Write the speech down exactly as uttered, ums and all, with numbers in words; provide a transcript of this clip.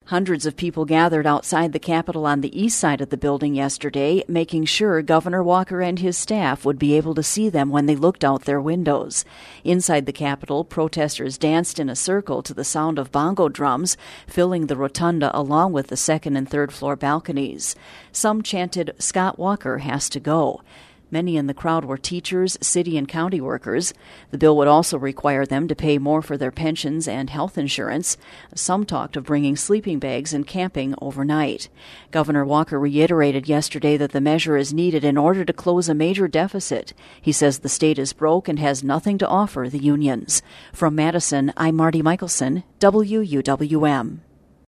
Hundreds of people gathered outside the Capitol on the east side of the building yesterday, making sure Governor Walker and his staff would be able to see them when they looked out their windows. Inside the Capitol, protesters danced in a circle to the sound of bongo drums, filling the rotunda along with the second and third floor balconies. Some chanted, "Scott Walker has to go." Many in the crowd were teachers, city and county workers. The bill would also require them to pay more for their pensions and health insurance. Some talked of bringing sleeping bags and camping overnight. Governor Walker reiterated yesterday that the measure is needed in order to close a major deficit. He says the state is broke and has nothing to offer the unions. From Madison, I'm Marty Michelson, W U W M.